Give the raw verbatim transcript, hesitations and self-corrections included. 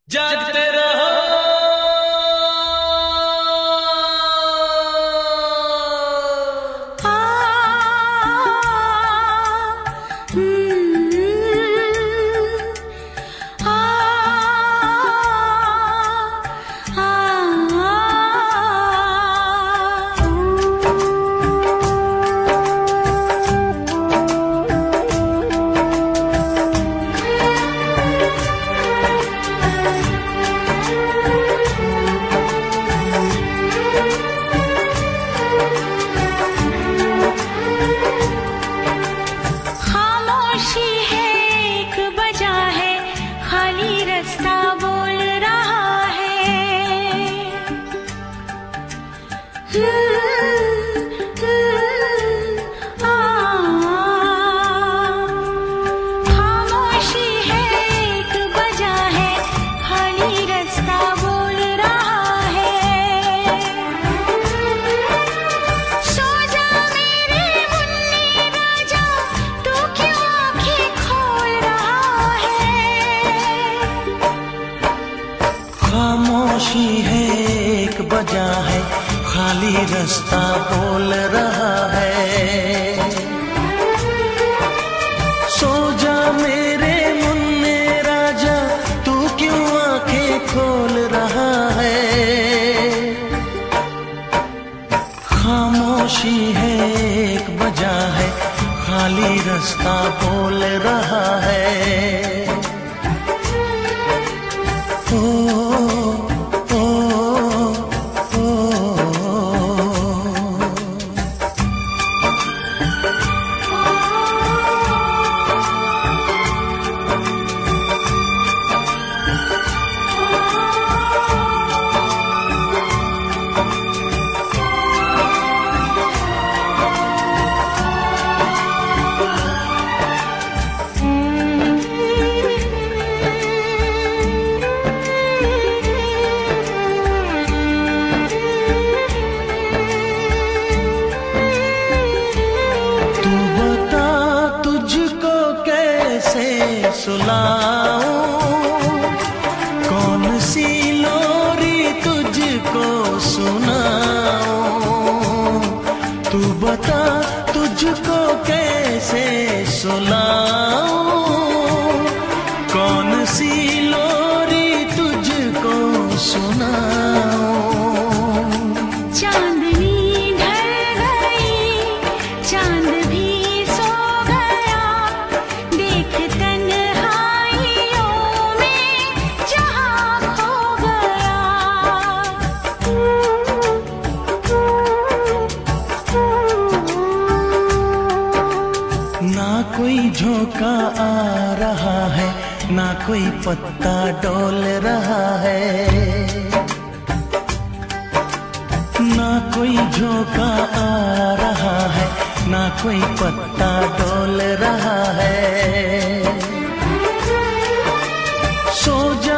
जागते रहो। आ, हम्म, आ, आ, खामोशी है एक बजा है, खाली रास्ता बोल रहा है। हम्म, हम्म, आ, खामोशी है एक बजा है, खाली रास्ता बोल रहा है। सो जा मेरे मुन्ने राजा, तू क्यों आँखें खोल रहा है। खामोशी है एक बजा है, खाली रास्ता बोल रहा है। सो जा मेरे मुन्ने राजा, तू क्यों आंखें खोल रहा है। खामोशी है एक बजा है, खाली रास्ता बोल रहा है। ओ, ओ, ओ, तू बता तुझको कैसे सुलाऊं, कौन सी लोरी तुझको सुनाऊं। तू बता तुझको कैसे सुलाऊं, कौन सी लोरी तुझको सुनाऊं। चांदनी ढल गई, चांद भी सो गया, देख तन्हाइयों में जहां खो गया। ना कोई झोंका आ रहा है, ना कोई पत्ता डोल रहा है। ना कोई झोंका आ रहा है, ना कोई पत्ता डोल रहा है। सो जा